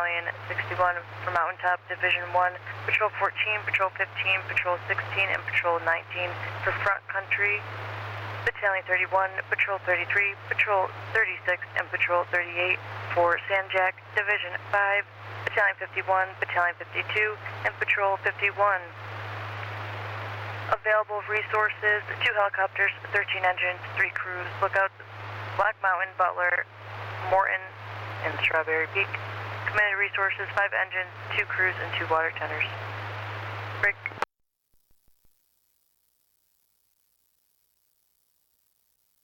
Battalion 61 for Mountaintop, Division 1, Patrol 14, Patrol 15, Patrol 16, and Patrol 19 for Front Country, Battalion 31, Patrol 33, Patrol 36, and Patrol 38 for Sanjak, Division 5, Battalion 51, Battalion 52, and Patrol 51. Available resources, 2 helicopters, 13 engines, 3 crews, lookouts, Black Mountain, Butler, Morton, and Strawberry Peak. Committed resources, 5 engines, 2 crews, and 2 water tenders. Break.